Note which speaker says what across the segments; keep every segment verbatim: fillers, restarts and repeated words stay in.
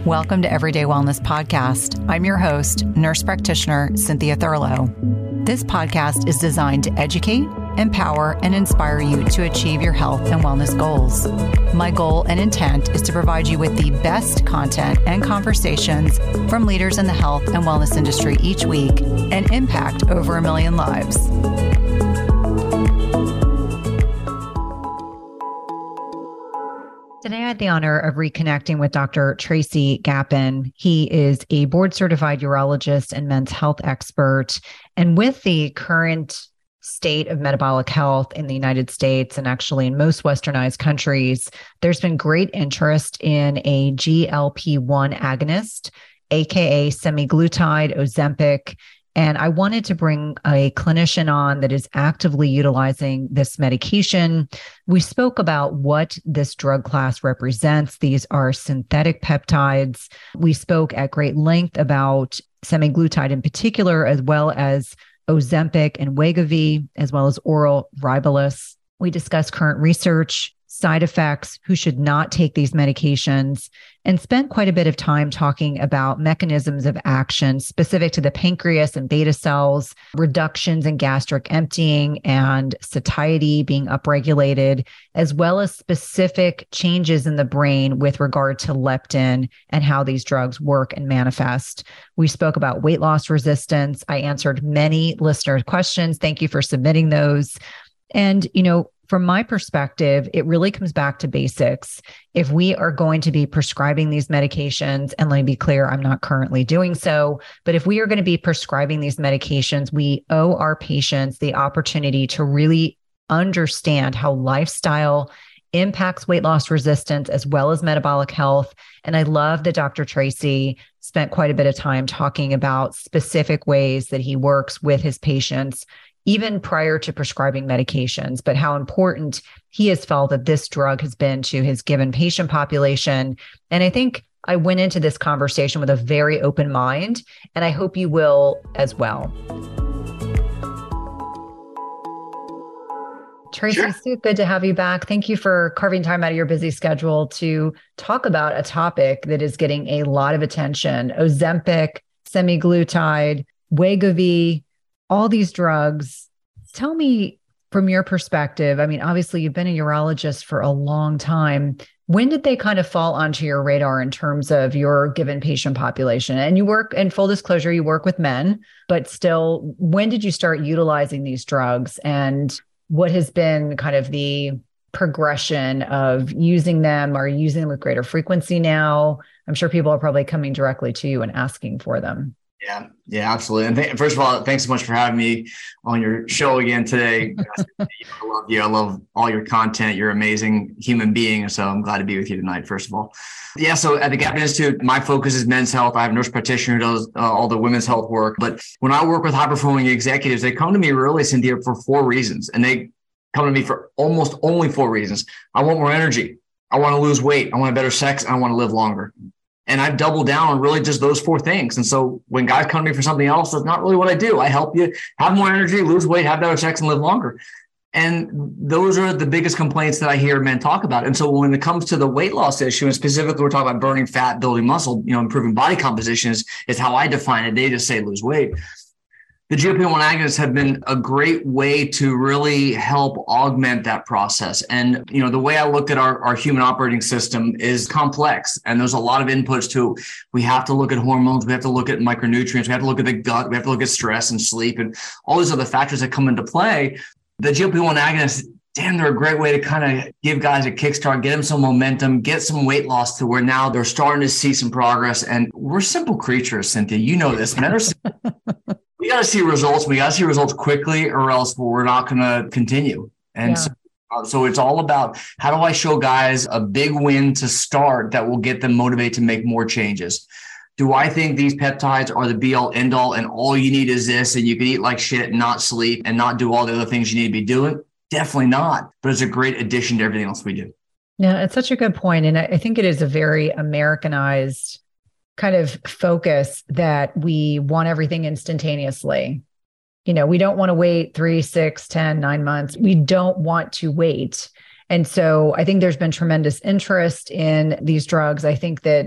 Speaker 1: Welcome to Everyday Wellness Podcast. I'm your host, nurse practitioner Cynthia Thurlow. This podcast is designed to educate, empower, and inspire you to achieve your health and wellness goals. My goal and intent is to provide you with the best content and conversations from leaders in the health and wellness industry each week and impact over a million lives. Today, I had the honor of reconnecting with Doctor Tracy Gapin. He is a board-certified urologist and men's health expert. And with the current state of metabolic health in the United States and actually in most westernized countries, there's been great interest in a G L P one agonist, aka semaglutide, Ozempic. And I wanted to bring a clinician on that is actively utilizing this medication. We spoke about what this drug class represents. These are synthetic peptides. We spoke at great length about semaglutide in particular, as well as Ozempic and Wegovy, as well as oral Rybelsus. We discussed current research, side effects, who should not take these medications, and spent quite a bit of time talking about mechanisms of action specific to the pancreas and beta cells, reductions in gastric emptying and satiety being upregulated, as well as specific changes in the brain with regard to leptin and how these drugs work and manifest. We spoke about weight loss resistance. I answered many listener questions. Thank you for submitting those. And, you know, from my perspective, it really comes back to basics. If we are going to be prescribing these medications, and let me be clear, I'm not currently doing so, but if we are going to be prescribing these medications, we owe our patients the opportunity to really understand how lifestyle impacts weight loss resistance as well as metabolic health. And I love that Doctor Tracy spent quite a bit of time talking about specific ways that he works with his patients even prior to prescribing medications, but how important he has felt that this drug has been to his given patient population. And I think I went into this conversation with a very open mind, and I hope you will as well. Tracy, sure. So good to have you back. Thank you for carving time out of your busy schedule to talk about a topic that is getting a lot of attention. Ozempic, semaglutide, Wegovy, all these drugs. Tell me from your perspective, I mean, obviously you've been a urologist for a long time. When did they kind of fall onto your radar in terms of your given patient population? And you work, in full disclosure, you work with men, but still, when did you start utilizing these drugs? And what has been kind of the progression of using them? Are you using them with greater frequency now? I'm sure people are probably coming directly to you and asking for them.
Speaker 2: Yeah, yeah, absolutely. And th- first of all, thanks so much for having me on your show again today. I love you. I love all your content. You're an amazing human being. So I'm glad to be with you tonight, first of all. Yeah, so at the Gapin Institute, my focus is men's health. I have a nurse practitioner who does uh, all the women's health work. But when I work with high-performing executives, they come to me really, Cynthia, for four reasons. And they come to me for almost only four reasons. I want more energy. I want to lose weight. I want better sex. And I want to live longer. And I've doubled down on really just those four things. And so when guys come to me for something else, that's not really what I do. I help you have more energy, lose weight, have better sex, and live longer. And those are the biggest complaints that I hear men talk about. And so when it comes to the weight loss issue, and specifically we're talking about burning fat, building muscle, you know, improving body composition is, is how I define it. They just say lose weight. The G L P one agonists have been a great way to really help augment that process. And, you know, the way I look at our, our human operating system is complex. And there's a lot of inputs to, we have to look at hormones. We have to look at micronutrients. We have to look at the gut. We have to look at stress and sleep and all these other factors that come into play. The G L P one agonists, damn, they're a great way to kind of give guys a kickstart, get them some momentum, get some weight loss to where now they're starting to see some progress. And we're simple creatures, Cynthia. You know this. Men are simple. We got to see results. We got to see results quickly, or else we're not going to continue. And yeah. so, uh, so it's all about how do I show guys a big win to start that will get them motivated to make more changes. Do I think these peptides are the be all end all and all you need is this and you can eat like shit and not sleep and not do all the other things you need to be doing? Definitely not. But it's a great addition to everything else we do.
Speaker 1: Yeah, it's such a good point. And I think it is a very Americanized kind of focus that we want everything instantaneously. You know, we don't want to wait three, six, ten, nine months. We don't want to wait. And so I think there's been tremendous interest in these drugs. I think that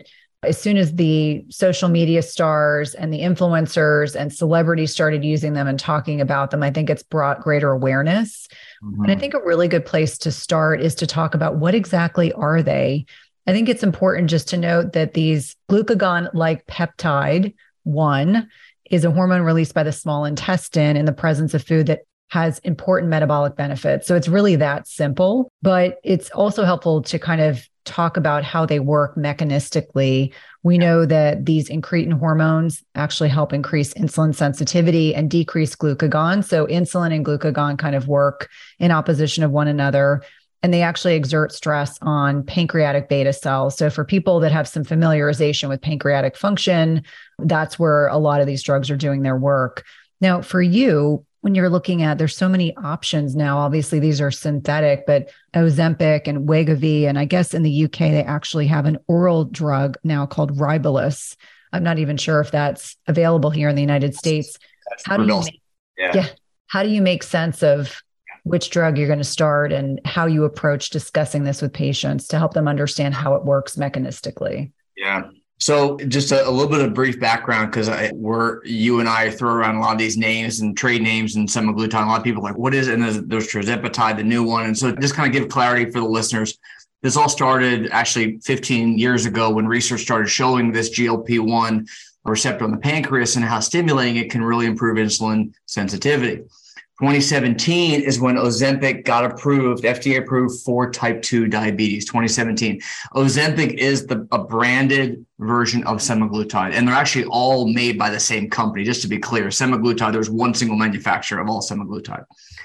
Speaker 1: as soon as the social media stars and the influencers and celebrities started using them and talking about them, I think it's brought greater awareness. Mm-hmm. And I think a really good place to start is to talk about what exactly are they. I think it's important just to note that these glucagon-like peptide one is a hormone released by the small intestine in the presence of food that has important metabolic benefits. So it's really that simple, but it's also helpful to kind of talk about how they work mechanistically. We know that these incretin hormones actually help increase insulin sensitivity and decrease glucagon. So insulin and glucagon kind of work in opposition of one another, and they actually exert stress on pancreatic beta cells. So for people that have some familiarization with pancreatic function, that's where a lot of these drugs are doing their work. Now, for you, when you're looking at, there's so many options now. Obviously, these are synthetic, but Ozempic and Wegovy, and I guess in the U K, they actually have an oral drug now called Ribulus. I'm not even sure if that's available here in the United States.
Speaker 2: That's
Speaker 1: how do you make,
Speaker 2: yeah.
Speaker 1: yeah, how do you make sense of which drug you're going to start and how you approach discussing this with patients to help them understand how it works mechanistically?
Speaker 2: Yeah. So just a, a little bit of brief background, because we're you and I throw around a lot of these names and trade names and semaglutide. A lot of people are like, what is it? And there's, there's tirzepatide, the new one. And so just kind of give clarity for the listeners. This all started actually fifteen years ago when research started showing this G L P one receptor on the pancreas and how stimulating it can really improve insulin sensitivity. twenty seventeen is when Ozempic got approved, F D A approved for type two diabetes, twenty seventeen. Ozempic is the a branded version of semaglutide, and they're actually all made by the same company, just to be clear. Semaglutide, there's one single manufacturer of all semaglutide.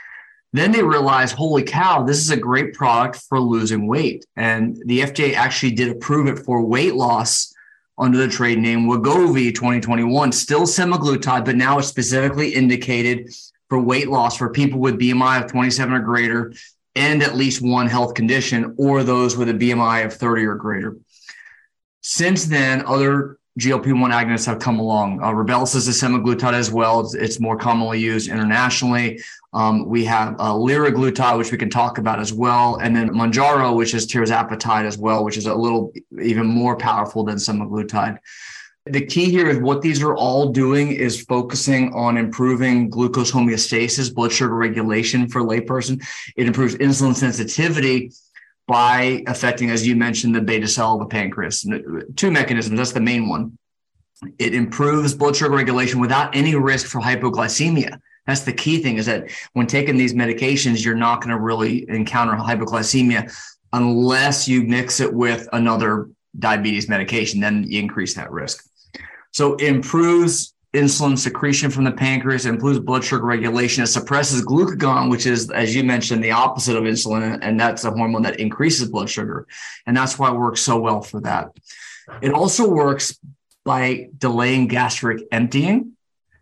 Speaker 2: Then they realized, holy cow, this is a great product for losing weight. And the F D A actually did approve it for weight loss under the trade name Wegovy twenty twenty-one, still semaglutide, but now it's specifically indicated for weight loss for people with B M I of twenty-seven or greater and at least one health condition, or those with a B M I of thirty or greater. Since then, other G L P one agonists have come along. Uh, Ribulus is a semaglutide as well. It's, it's more commonly used internationally. Um, we have uh, liraglutide, which we can talk about as well. And then Mounjaro, which is tirzepatide as well, which is a little even more powerful than semaglutide. The key here is what these are all doing is focusing on improving glucose homeostasis, blood sugar regulation for a layperson. It improves insulin sensitivity by affecting, as you mentioned, the beta cell of the pancreas. Two mechanisms, that's the main one. It improves blood sugar regulation without any risk for hypoglycemia. That's the key thing, is that when taking these medications, you're not going to really encounter hypoglycemia unless you mix it with another diabetes medication, then you increase that risk. So it improves insulin secretion from the pancreas, improves blood sugar regulation. It suppresses glucagon, which is, as you mentioned, the opposite of insulin, and that's a hormone that increases blood sugar. And that's why it works so well for that. It also works by delaying gastric emptying.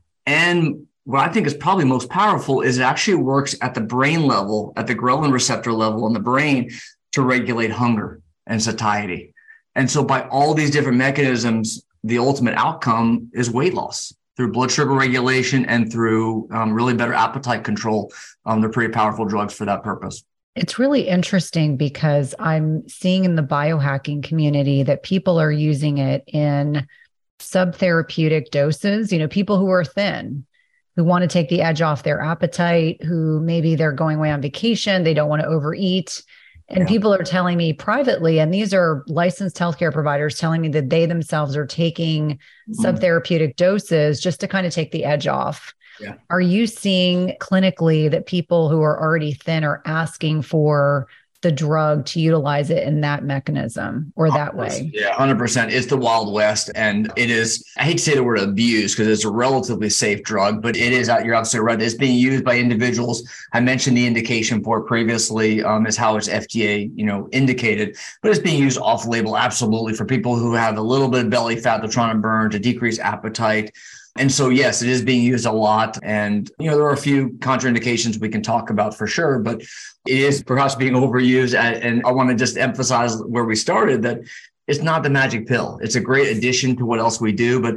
Speaker 2: And what I think is probably most powerful is it actually works at the brain level, at the ghrelin receptor level in the brain, to regulate hunger and satiety. And so by all these different mechanisms, the ultimate outcome is weight loss through blood sugar regulation and through um, really better appetite control. Um, they're pretty powerful drugs for that purpose.
Speaker 1: It's really interesting because I'm seeing in the biohacking community that people are using it in subtherapeutic doses. You know, people who are thin, who want to take the edge off their appetite, who maybe they're going away on vacation, they don't want to overeat. And yeah. people are telling me privately, and these are licensed healthcare providers telling me that they themselves are taking mm-hmm. subtherapeutic doses just to kind of take the edge off. Yeah. Are you seeing clinically that people who are already thin are asking for the drug to utilize it in that mechanism or that way?
Speaker 2: Yeah, one hundred percent. It's the Wild West. And it is, I hate to say the word abuse because it's a relatively safe drug, but it is, you're absolutely right. It's being used by individuals. I mentioned the indication for it previously um, is how it's F D A, you know, indicated, but it's being used off label. Absolutely. For people who have a little bit of belly fat they're trying to burn to decrease appetite. And so, yes, it is being used a lot. And, you know, there are a few contraindications we can talk about for sure, but it is perhaps being overused. And I want to just emphasize where we started, that it's not the magic pill. It's a great addition to what else we do, but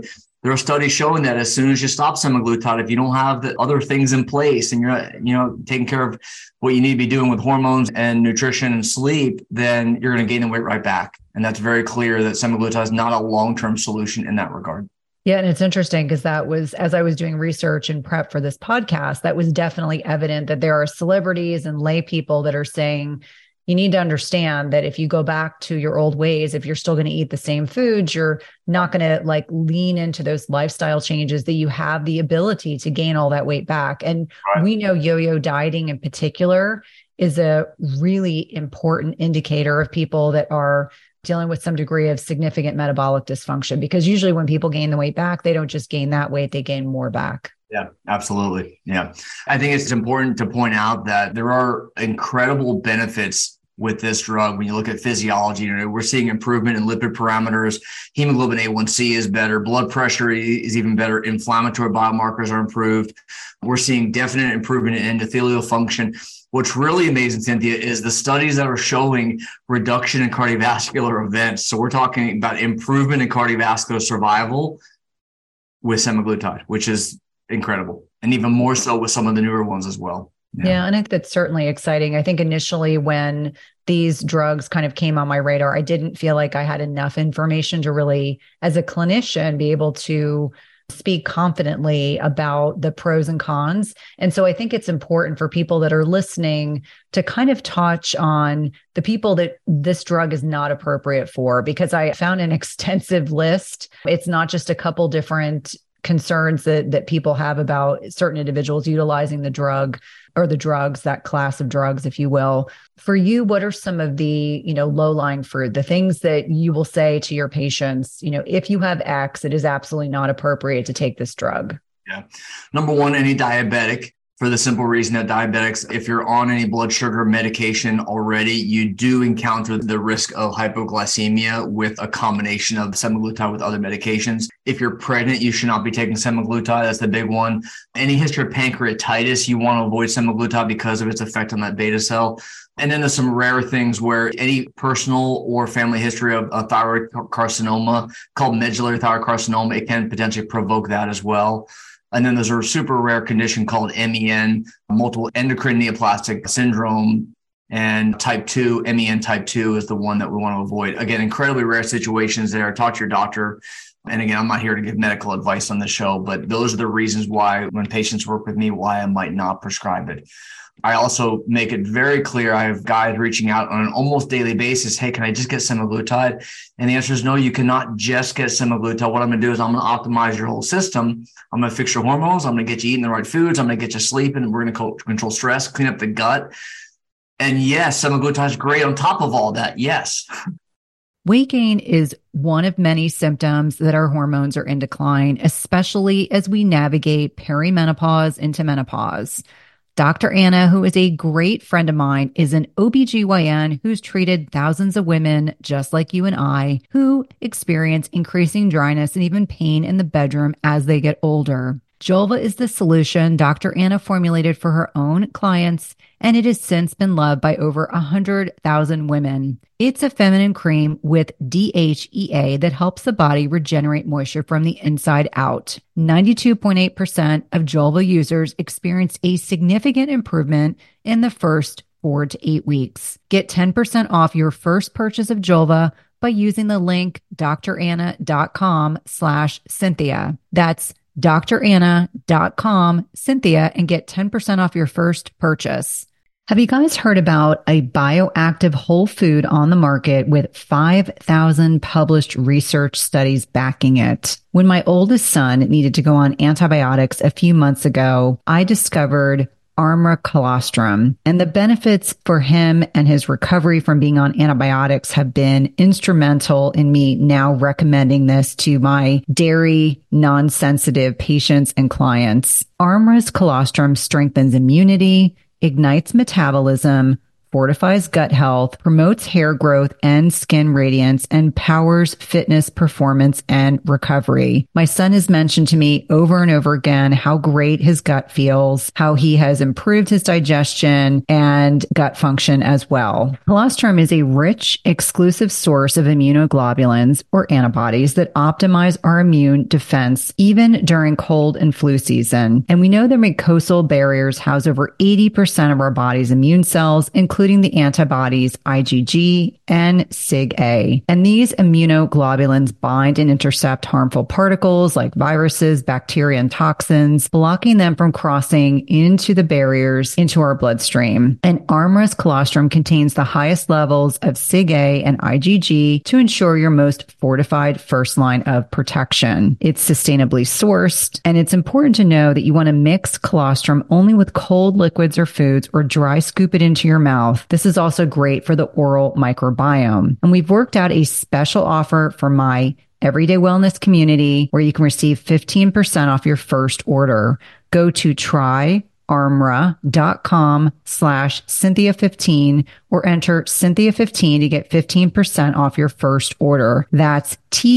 Speaker 2: There are studies showing that as soon as you stop semaglutide, if you don't have the other things in place and you're not, you know, taking care of what you need to be doing with hormones and nutrition and sleep, then you're going to gain the weight right back. And that's very clear that semaglutide is not a long-term solution in that regard.
Speaker 1: Yeah. And it's interesting because that was, as I was doing research and prep for this podcast, that was definitely evident that there are celebrities and lay people that are saying, you need to understand that if you go back to your old ways, if you're still going to eat the same foods, you're not going to like lean into those lifestyle changes, that you have the ability to gain all that weight back. And right. we know yo-yo dieting in particular is a really important indicator of people that are dealing with some degree of significant metabolic dysfunction, because usually when people gain the weight back, they don't just gain that weight, they gain more back.
Speaker 2: Yeah, absolutely. Yeah. I think it's important to point out that there are incredible benefits with this drug. When you look at physiology, you know, we're seeing improvement in lipid parameters. Hemoglobin A one C is better. Blood pressure is even better. Inflammatory biomarkers are improved. We're seeing definite improvement in endothelial function. What's really amazing, Cynthia, is the studies that are showing reduction in cardiovascular events. So we're talking about improvement in cardiovascular survival with semaglutide, which is incredible. And even more so with some of the newer ones as well.
Speaker 1: Yeah. yeah. And I think that's certainly exciting. I think initially when these drugs kind of came on my radar, I didn't feel like I had enough information to really, as a clinician, be able to speak confidently about the pros and cons. And so I think it's important for people that are listening to kind of touch on the people that this drug is not appropriate for, because I found an extensive list. It's not just a couple different concerns that that people have about certain individuals utilizing the drug or the drugs, that class of drugs, if you will. For you, what are some of the, you know, low-lying fruit, the things that you will say to your patients, you know, if you have X, it is absolutely not appropriate to take this drug?
Speaker 2: Yeah. Number one, any diabetic. For the simple reason that diabetics, if you're on any blood sugar medication already, you do encounter the risk of hypoglycemia with a combination of semaglutide with other medications. If you're pregnant, you should not be taking semaglutide. That's the big one. Any history of pancreatitis, you want to avoid semaglutide because of its effect on that beta cell. And then there's some rare things where any personal or family history of a thyroid carcinoma called medullary thyroid carcinoma, it can potentially provoke that as well. And then there's a super rare condition called M E N, multiple endocrine neoplastic syndrome, and type two, M E N type two is the one that we want to avoid. Again, incredibly rare situations there. Talk to your doctor. And again, I'm not here to give medical advice on the show, but those are the reasons why when patients work with me, why I might not prescribe it. I also make it very clear. I have guys reaching out on an almost daily basis. Hey, can I just get semaglutide? And the answer is no, you cannot just get semaglutide. What I'm going to do is I'm going to optimize your whole system. I'm going to fix your hormones. I'm going to get you eating the right foods. I'm going to get you sleeping. We're going to co- control stress, clean up the gut. And yes, semaglutide is great on top of all that. Yes.
Speaker 1: Weight gain is one of many symptoms that our hormones are in decline, especially as we navigate perimenopause into menopause. Doctor Anna, who is a great friend of mine, is an O B G Y N who's treated thousands of women just like you and I who experience increasing dryness and even pain in the bedroom as they get older. Julva is the solution Doctor Anna formulated for her own clients, and it has since been loved by over one hundred thousand women. It's a feminine cream with D H E A that helps the body regenerate moisture from the inside out. ninety-two point eight percent of Julva users experienced a significant improvement in the first four to eight weeks. Get ten percent off your first purchase of Julva by using the link dranna.com slash Cynthia. That's dranna.com, Cynthia, and get ten percent off your first purchase. Have you guys heard about a bioactive whole food on the market with five thousand published research studies backing it? When my oldest son needed to go on antibiotics a few months ago, I discovered Armra Colostrum, and the benefits for him and his recovery from being on antibiotics have been instrumental in me now recommending this to my dairy non-sensitive patients and clients. Armra's colostrum strengthens immunity, ignites metabolism, fortifies gut health, promotes hair growth and skin radiance, and powers fitness, performance, and recovery. My son has mentioned to me over and over again how great his gut feels, how he has improved his digestion and gut function as well. Colostrum is a rich, exclusive source of immunoglobulins or antibodies that optimize our immune defense even during cold and flu season. And we know that mucosal barriers house over eighty percent of our body's immune cells, including the antibodies IgG and SIG-A. And these immunoglobulins bind and intercept harmful particles like viruses, bacteria, and toxins, blocking them from crossing into the barriers into our bloodstream. And Armrest colostrum contains the highest levels of SIG-A and IgG to ensure your most fortified first line of protection. It's sustainably sourced, and it's important to know that you want to mix colostrum only with cold liquids or foods, or dry scoop it into your mouth. This is also great for the oral microbiome. And we've worked out a special offer for my Everyday Wellness community where you can receive fifteen percent off your first order. Go to tryarmra.com slash Cynthia fifteen or enter Cynthia fifteen to get fifteen percent off your first order. That's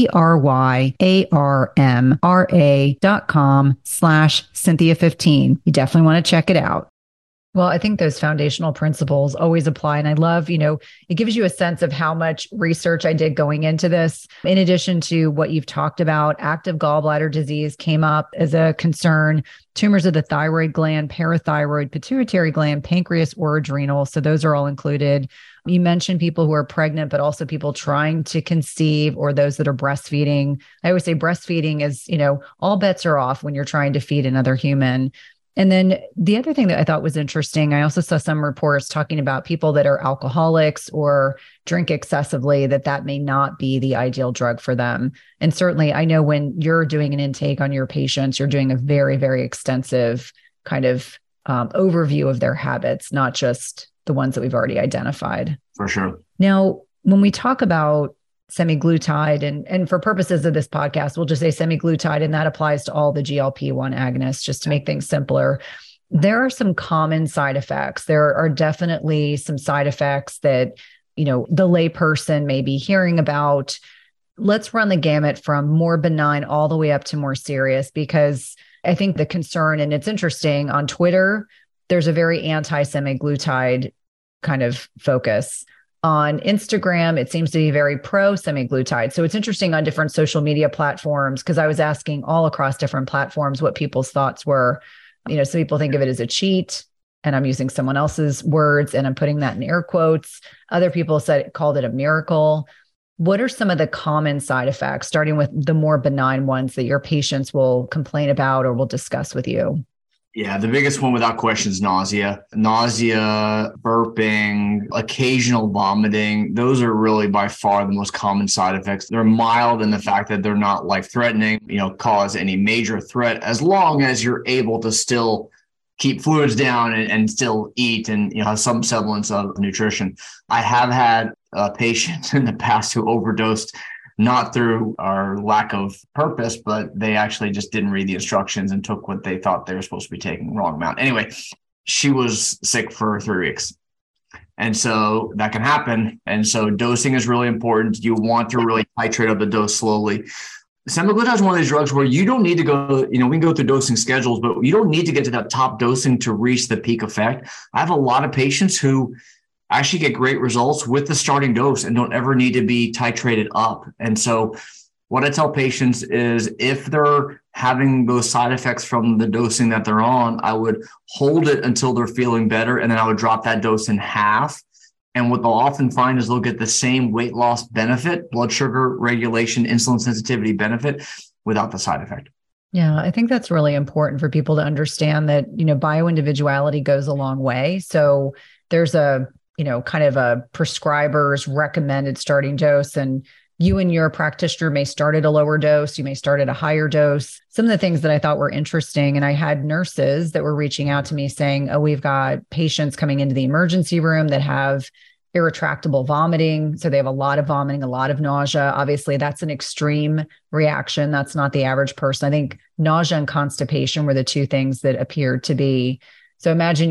Speaker 1: T-R-Y-A-R-M-R-A dot com slash Cynthia fifteen. You definitely want to check it out. Well, I think those foundational principles always apply. And I love, you know, it gives you a sense of how much research I did going into this. In addition to what you've talked about, active gallbladder disease came up as a concern, tumors of the thyroid gland, parathyroid, pituitary gland, pancreas, or adrenal. So those are all included. You mentioned people who are pregnant, but also people trying to conceive or those that are breastfeeding. I always say breastfeeding is, you know, all bets are off when you're trying to feed another human. And then the other thing that I thought was interesting, I also saw some reports talking about people that are alcoholics or drink excessively, that that may not be the ideal drug for them. And certainly I know when you're doing an intake on your patients, you're doing a very, very extensive kind of um, overview of their habits, not just the ones that we've already identified.
Speaker 2: For sure.
Speaker 1: Now, when we talk about semaglutide, and, and for purposes of this podcast, we'll just say semaglutide, and that applies to all the G L P one agonists, just to make things simpler. There are some common side effects. There are definitely some side effects that, you know, the layperson may be hearing about. Let's run the gamut from more benign all the way up to more serious, because I think the concern, and it's interesting, on Twitter, there's a very anti-semaglutide kind of focus. On Instagram, it seems to be very pro semaglutide. So it's interesting on different social media platforms, because I was asking all across different platforms what people's thoughts were. You know, some people think of it as a cheat, and I'm using someone else's words and I'm putting that in air quotes. Other people said called it a miracle. What are some of the common side effects, starting with the more benign ones that your patients will complain about or will discuss with you?
Speaker 2: Yeah, the biggest one without question is nausea. Nausea, burping, occasional vomiting. Those are really by far the most common side effects. They're mild in the fact that they're not life-threatening, you know, cause any major threat, as long as you're able to still keep fluids down and, and still eat and, you know, have some semblance of nutrition. I have had a patient in the past who overdosed, not through our lack of purpose, but they actually just didn't read the instructions and took what they thought they were supposed to be taking, wrong amount. Anyway, she was sick for three weeks. And so that can happen. And so dosing is really important. You want to really titrate up the dose slowly. Semaglutide is one of these drugs where you don't need to go, you know, we can go through dosing schedules, but you don't need to get to that top dosing to reach the peak effect. I have a lot of patients who actually get great results with the starting dose and don't ever need to be titrated up. And so what I tell patients is, if they're having those side effects from the dosing that they're on, I would hold it until they're feeling better. And then I would drop that dose in half. And what they'll often find is they'll get the same weight loss benefit, blood sugar regulation, insulin sensitivity benefit without the side effect.
Speaker 1: Yeah, I think that's really important for people to understand that, you know, bioindividuality goes a long way. So there's a, you know, kind of a prescriber's recommended starting dose, and you and your practitioner may start at a lower dose. You may start at a higher dose. Some of the things that I thought were interesting, and I had nurses that were reaching out to me saying, oh, we've got patients coming into the emergency room that have irretractable vomiting. So they have a lot of vomiting, a lot of nausea. Obviously, that's an extreme reaction. That's not the average person. I think nausea and constipation were the two things that appeared to be. So imagine you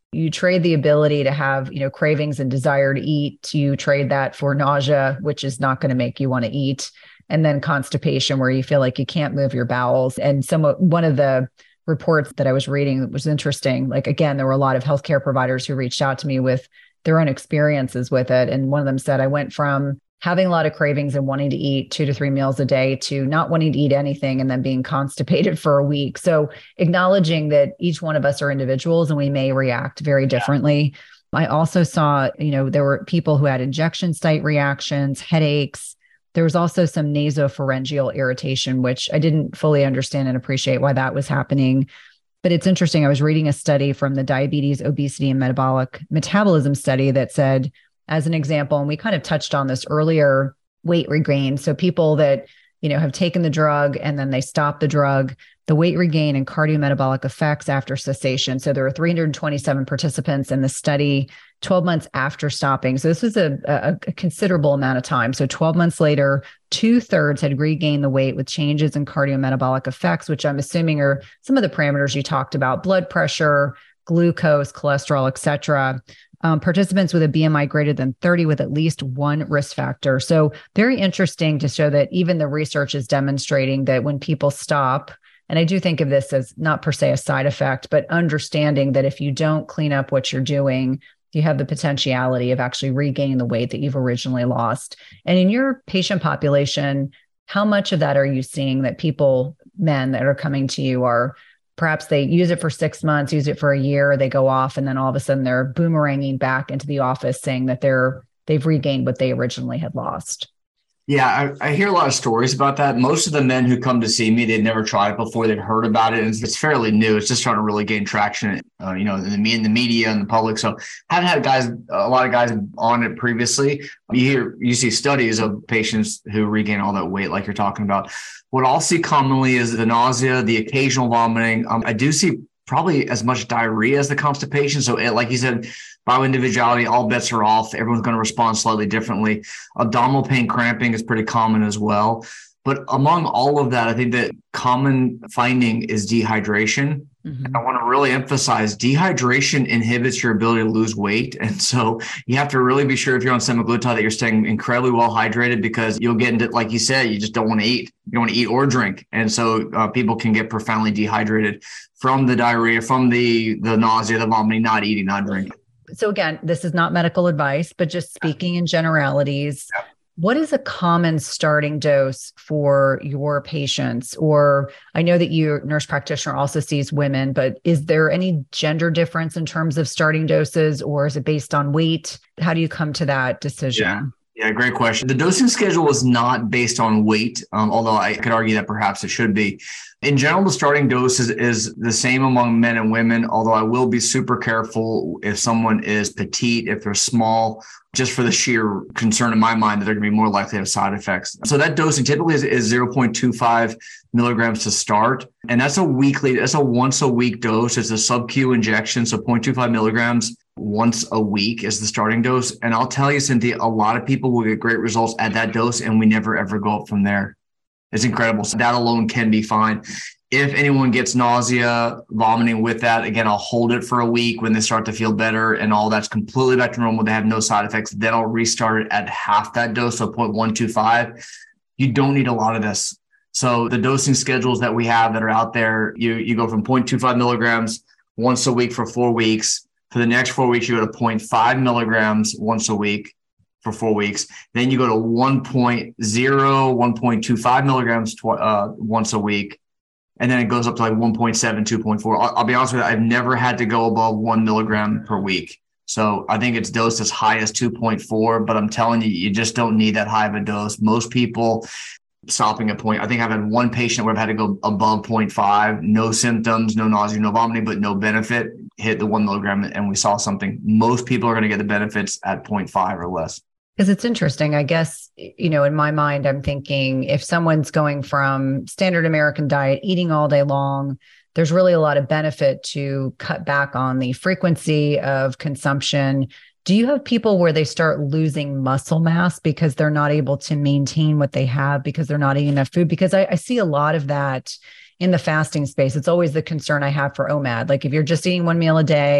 Speaker 1: You trade the ability to have, you know, cravings and desire to eat. You trade that for nausea, which is not going to make you want to eat. And then constipation, where you feel like you can't move your bowels. And some one of the reports that I was reading that was interesting, like, again, there were a lot of healthcare providers who reached out to me with their own experiences with it. And one of them said, I went from having a lot of cravings and wanting to eat two to three meals a day to not wanting to eat anything and then being constipated for a week. So acknowledging that each one of us are individuals and we may react very differently. Yeah. I also saw, you know, there were people who had injection site reactions, headaches. There was also some nasopharyngeal irritation, which I didn't fully understand and appreciate why that was happening. But it's interesting. I was reading a study from the Diabetes, Obesity, and Metabolic Metabolism study that said, as an example, and we kind of touched on this earlier, weight regain. So people that, you know, have taken the drug and then they stop the drug, the weight regain and cardiometabolic effects after cessation. So there were three hundred twenty-seven participants in the study twelve months after stopping. So this was a, a, a considerable amount of time. So twelve months later, two thirds had regained the weight with changes in cardiometabolic effects, which I'm assuming are some of the parameters you talked about: blood pressure, glucose, cholesterol, et cetera. Um, participants with a B M I greater than thirty with at least one risk factor. So very interesting to show that even the research is demonstrating that when people stop, and I do think of this as not per se a side effect, but understanding that if you don't clean up what you're doing, you have the potentiality of actually regaining the weight that you've originally lost. And in your patient population, how much of that are you seeing that people, men that are coming to you, are perhaps they use it for six months, use it for a year, they go off, and then all of a sudden they're boomeranging back into the office saying that they're they've regained what they originally had lost?
Speaker 2: Yeah, I, I hear a lot of stories about that. Most of the men who come to see me, they've never tried it before. They've heard about it. And it's, it's fairly new. It's just trying to really gain traction, uh, you know, in the, in the media and the public. So haven't had guys, a lot of guys on it previously. You hear, you see studies of patients who regain all that weight like you're talking about. What I'll see commonly is the nausea, the occasional vomiting. Um, I do see probably as much diarrhea as the constipation. So it, like you said, bio-individuality, all bets are off. Everyone's going to respond slightly differently. Abdominal pain, cramping is pretty common as well. But among all of that, I think that common finding is dehydration. Mm-hmm. And I want to really emphasize dehydration inhibits your ability to lose weight. And so you have to really be sure if you're on semaglutide that you're staying incredibly well hydrated, because you'll get into, like you said, you just don't want to eat. You don't want to eat or drink. And so uh, people can get profoundly dehydrated from the diarrhea, from the, the nausea, the vomiting, not eating, not drinking.
Speaker 1: So again, this is not medical advice, but just speaking in generalities. Yeah. What is a common starting dose for your patients? Or I know that your nurse practitioner also sees women, but is there any gender difference in terms of starting doses, or is it based on weight? How do you come to that decision?
Speaker 2: Yeah. Yeah, great question. The dosing schedule is not based on weight, um, although I could argue that perhaps it should be. In general, the starting dose is, is the same among men and women, although I will be super careful if someone is petite, if they're small, just for the sheer concern in my mind that they're going to be more likely to have side effects. So that dosing typically is, is zero point two five milligrams to start. And that's a weekly, that's a once a week dose. It's a sub-Q injection. So zero point two five milligrams once a week is the starting dose. And I'll tell you, Cynthia, a lot of people will get great results at that dose, and we never, ever go up from there. It's incredible. So that alone can be fine. If anyone gets nausea, vomiting with that, again, I'll hold it for a week. When they start to feel better and all that's completely back to normal, they have no side effects, then I'll restart it at half that dose, so zero point one two five. You don't need a lot of this. So the dosing schedules that we have that are out there, you, you go from zero point two five milligrams once a week for four weeks. For the next four weeks, you go to zero point five milligrams once a week for four weeks. Then you go to one point zero, one point two five milligrams tw- uh, once a week. And then it goes up to like one point seven, two point four. I'll, I'll be honest with you, I've never had to go above one milligram per week. So I think it's dosed as high as two point four, but I'm telling you, you just don't need that high of a dose. Most people stopping at point. I think I've had one patient where I've had to go above zero point five, no symptoms, no nausea, no vomiting, but no benefit, hit the one milligram and we saw something. Most people are going to get the benefits at zero point five or less.
Speaker 1: Because it's interesting, I guess, you know, in my mind, I'm thinking if someone's going from standard American diet, eating all day long, there's really a lot of benefit to cut back on the frequency of consumption. Do you have people where they start losing muscle mass because they're not able to maintain what they have because they're not eating enough food? Because I, I see a lot of that in the fasting space. It's always the concern I have for O M A D. Like if you're just eating one meal a day,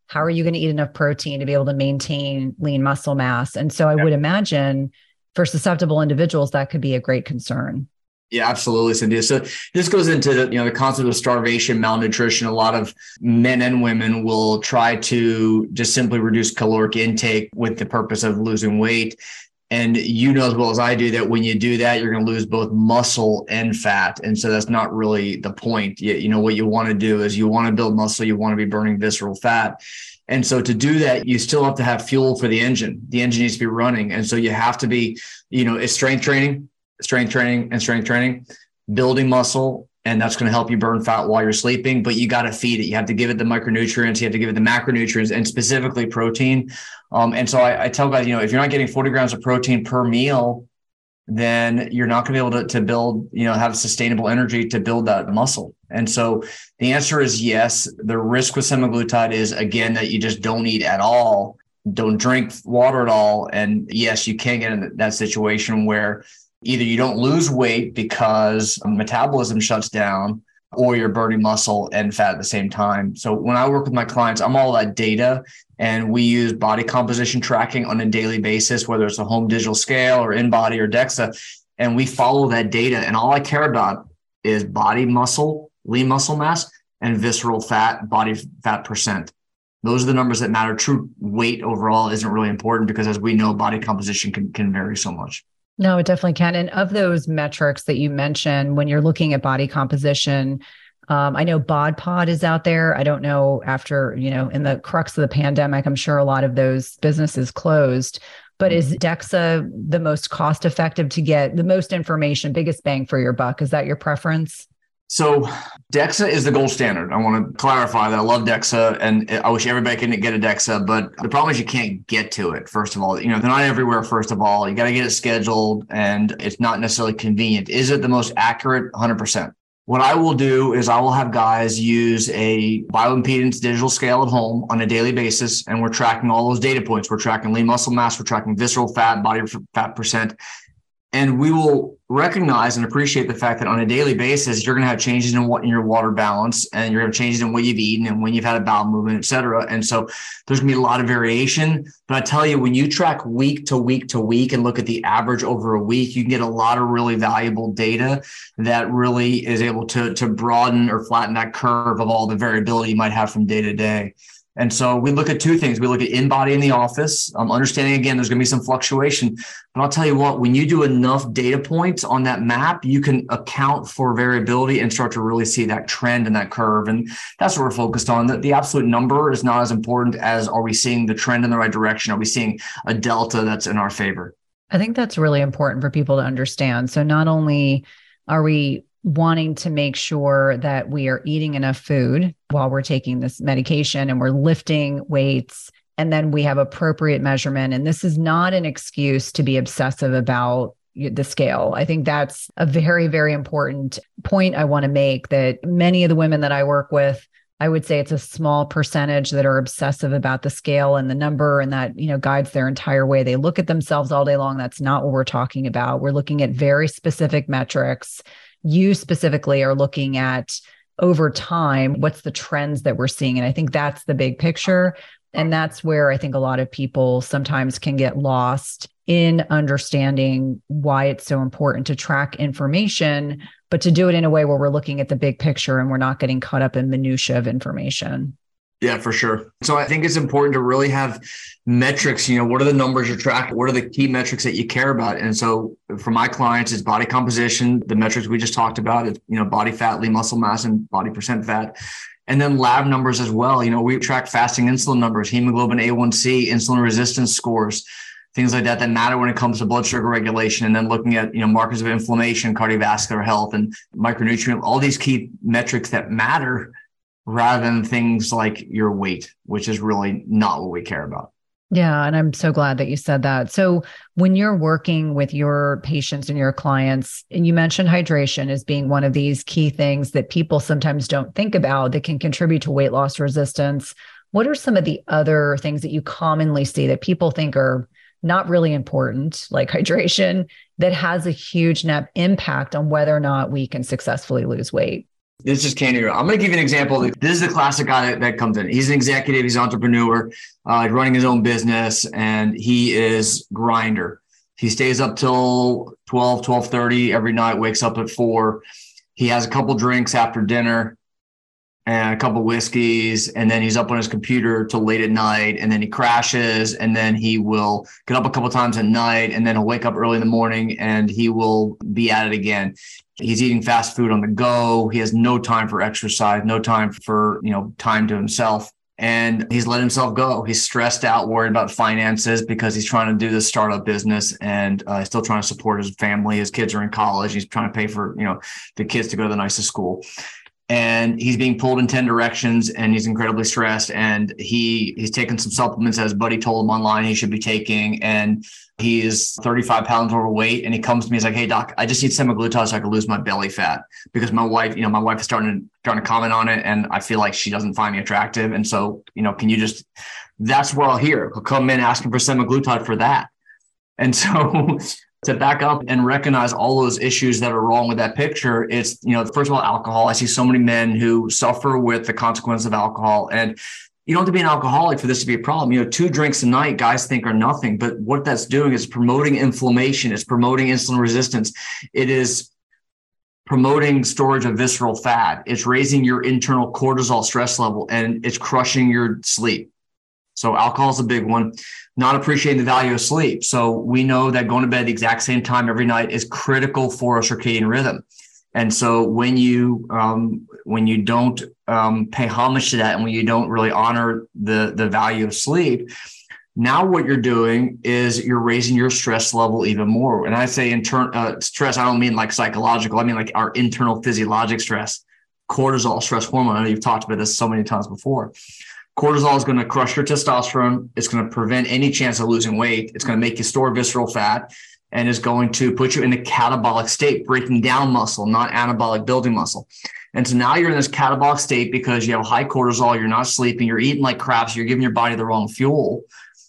Speaker 1: How are you going to eat enough protein to be able to maintain lean muscle mass? And so I
Speaker 2: Yeah.
Speaker 1: would imagine for susceptible individuals, that could be a great concern.
Speaker 2: Yeah, absolutely, Cynthia. So this goes into the, you know, the concept of starvation, malnutrition. A lot of men and women will try to just simply reduce caloric intake with the purpose of losing weight. And you know as well as I do that when you do that, you're going to lose both muscle and fat. And so that's not really the point. You, you know, what you want to do is you want to build muscle, you want to be burning visceral fat. And so to do that, you still have to have fuel for the engine. The engine needs to be running. And so you have to be, you know, it's strength training, strength training and strength training, building muscle. And that's going to help you burn fat while you're sleeping, but you got to feed it. You have to give it the micronutrients. You have to give it the macronutrients and specifically protein. Um, and so I, I tell guys, you know, if you're not getting forty grams of protein per meal, then you're not going to be able to, to build, you know, have sustainable energy to build that muscle. And so the answer is yes. The risk with semaglutide is, again, that you just don't eat at all, don't drink water at all. And yes, you can get in that situation where either you don't lose weight because metabolism shuts down, or you're burning muscle and fat at the same time. So when I work with my clients, I'm all that data, and we use body composition tracking on a daily basis, whether it's a home digital scale or InBody or DEXA, and we follow that data. And all I care about is body muscle, lean muscle mass, and visceral fat, body fat percent. Those are the numbers that matter. True weight overall isn't really important because, as we know, body composition can, can vary so much.
Speaker 1: No, it definitely can. And of those metrics that you mentioned, when you're looking at body composition, um, I know BodPod is out there. I don't know, after, you know, in the crux of the pandemic, I'm sure a lot of those businesses closed. But is DEXA the most cost effective to get the most information, biggest bang for your buck? Is that your preference?
Speaker 2: So DEXA is the gold standard. I want to clarify that I love DEXA and I wish everybody could get a DEXA, but the problem is you can't get to it. First of all, you know, they're not everywhere. First of all, you got to get it scheduled and it's not necessarily convenient. Is it the most accurate? one hundred percent. What I will do is I will have guys use a bioimpedance digital scale at home on a daily basis. And we're tracking all those data points. We're tracking lean muscle mass. We're tracking visceral fat, body fat percent. And we will recognize and appreciate the fact that on a daily basis, you're going to have changes in what in your water balance, and you're going to have changes in what you've eaten and when you've had a bowel movement, et cetera. And so there's going to be a lot of variation. But I tell you, when you track week to week to week and look at the average over a week, you can get a lot of really valuable data that really is able to, to broaden or flatten that curve of all the variability you might have from day to day. And so we look at two things. We look at InBody in the office, um, understanding, again, there's going to be some fluctuation. But I'll tell you what, when you do enough data points on that map, you can account for variability and start to really see that trend and that curve. And that's what we're focused on. The, the absolute number is not as important as, are we seeing the trend in the right direction? Are we seeing a delta that's in our favor?
Speaker 1: I think that's really important for people to understand. So not only are we wanting to make sure that we are eating enough food while we're taking this medication and we're lifting weights, and then we have appropriate measurement. And this is not an excuse to be obsessive about the scale. I think that's a very, very important point I want to make, that many of the women that I work with, I would say it's a small percentage that are obsessive about the scale and the number, and that, you know, guides their entire way. They look at themselves all day long. That's not what we're talking about. We're looking at very specific metrics. You specifically are looking at over time, what's the trends that we're seeing? And I think that's the big picture. And that's where I think a lot of people sometimes can get lost in understanding why it's so important to track information, but to do it in a way where we're looking at the big picture and we're not getting caught up in minutia of information.
Speaker 2: Yeah, for sure. So I think it's important to really have metrics. You know, what are the numbers you're tracking? What are the key metrics that you care about? And so for my clients, it's body composition, the metrics we just talked about, it's, you know, body fat, lean muscle mass, and body percent fat. And then lab numbers as well. You know, we track fasting insulin numbers, hemoglobin A one C, insulin resistance scores, things like that that matter when it comes to blood sugar regulation. And then looking at, you know, markers of inflammation, cardiovascular health, and micronutrient, all these key metrics that matter, rather than things like your weight, which is really not what we care about.
Speaker 1: Yeah. And I'm so glad that you said that. So when you're working with your patients and your clients, and you mentioned hydration as being one of these key things that people sometimes don't think about that can contribute to weight loss resistance, what are some of the other things that you commonly see that people think are not really important, like hydration, that has a huge net impact on whether or not we can successfully lose weight?
Speaker 2: It's just candy. I'm going to give you an example. This is the classic guy that, that comes in. He's an executive. He's an entrepreneur, uh, running his own business, and he is grinder. He stays up till twelve, twelve thirty every night, wakes up at four. He has a couple drinks after dinner and a couple whiskeys, and then he's up on his computer till late at night, and then he crashes, and then he will get up a couple times at night, and then he'll wake up early in the morning, and he will be at it again. He's eating fast food on the go. He has no time for exercise, no time for, you know, time to himself. And he's let himself go. He's stressed out, worried about finances because he's trying to do this startup business, and uh, still trying to support his family. His kids are in college. He's trying to pay for, you know, the kids to go to the nicest school. And he's being pulled in ten directions, and he's incredibly stressed. And he he's taken some supplements that his buddy told him online he should be taking. And he is thirty-five pounds overweight. And he comes to me, he's like, "Hey doc, I just need semaglutide so I can lose my belly fat, because my wife, you know, my wife is starting to, starting to comment on it. And I feel like she doesn't find me attractive. And so, you know, can you just," that's where I'll hear, he'll come in asking for semaglutide for that. And so to back up and recognize all those issues that are wrong with that picture, it's, you know, first of all, alcohol. I see so many men who suffer with the consequences of alcohol, and you don't have to be an alcoholic for this to be a problem. You know, two drinks a night, guys think are nothing, but what that's doing is promoting inflammation. It's promoting insulin resistance. It is promoting storage of visceral fat. It's raising your internal cortisol stress level, and it's crushing your sleep. So alcohol is a big one. Not appreciating the value of sleep. So we know that going to bed the exact same time every night is critical for a circadian rhythm. And so when you um, when you don't um, pay homage to that, and when you don't really honor the, the value of sleep, now what you're doing is you're raising your stress level even more. And I say internal uh, stress, I don't mean like psychological. I mean like our internal physiologic stress, cortisol, stress hormone. I know you've talked about this so many times before. Cortisol is going to crush your testosterone. It's going to prevent any chance of losing weight. It's going to make you store visceral fat, and is going to put you in a catabolic state, breaking down muscle, not anabolic building muscle. And so now you're in this catabolic state because you have high cortisol, you're not sleeping, you're eating like crap, so you're giving your body the wrong fuel.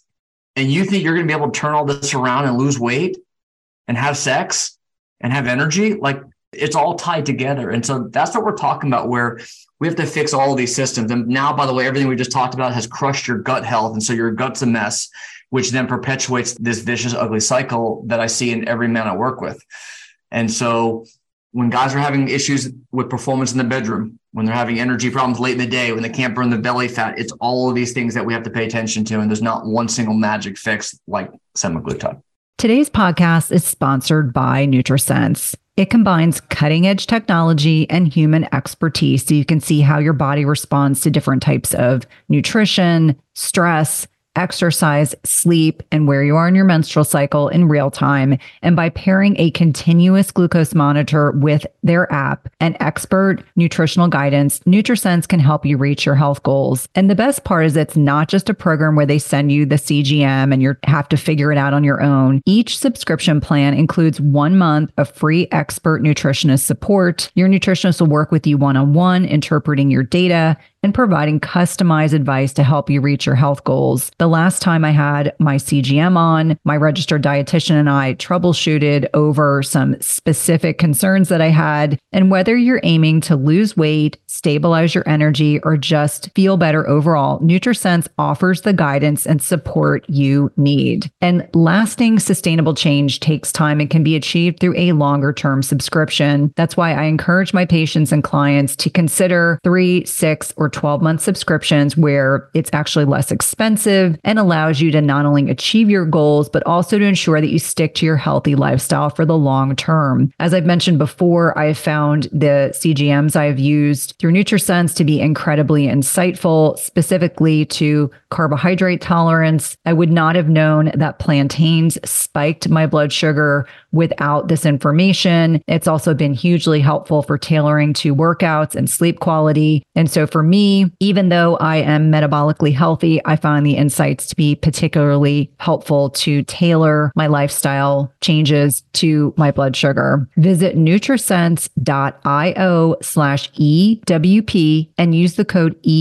Speaker 2: And you think you're going to be able to turn all this around and lose weight and have sex and have energy? Like, it's all tied together. And so that's what we're talking about, where we have to fix all of these systems. And now, by the way, everything we just talked about has crushed your gut health. And so your gut's a mess, which then perpetuates this vicious, ugly cycle that I see in every man I work with. And so when guys are having issues with performance in the bedroom, when they're having energy problems late in the day, when they can't burn the belly fat, it's all of these things that we have to pay attention to. And there's not one single magic fix like semaglutide.
Speaker 1: Today's podcast is sponsored by NutriSense. It combines cutting-edge technology and human expertise so you can see how your body responds to different types of nutrition, stress, exercise, sleep, and where you are in your menstrual cycle in real time. And by pairing a continuous glucose monitor with their app and expert nutritional guidance, NutriSense can help you reach your health goals. And the best part is it's not just a program where they send you the C G M and you have to figure it out on your own. Each subscription plan includes one month of free expert nutritionist support. Your nutritionist will work with you one-on-one, interpreting your data and providing customized advice to help you reach your health goals. The last time I had my C G M on, my registered dietitian and I troubleshooted over some specific concerns that I had. And whether you're aiming to lose weight, stabilize your energy, or just feel better overall, NutriSense offers the guidance and support you need. And lasting sustainable change takes time and can be achieved through a longer-term subscription. That's why I encourage my patients and clients to consider three, six, or twelve-month subscriptions, where it's actually less expensive and allows you to not only achieve your goals, but also to ensure that you stick to your healthy lifestyle for the long term. As I've mentioned before, I have found the C G Ms I've used through NutriSense to be incredibly insightful, specifically to carbohydrate tolerance. I would not have known that plantains spiked my blood sugar without this information. It's also been hugely helpful for tailoring to workouts and sleep quality. And so for me, even though I am metabolically healthy, I find the insights to be particularly helpful to tailor my lifestyle changes to my blood sugar. Visit Nutrisense dot io slash E W P and use the code E W P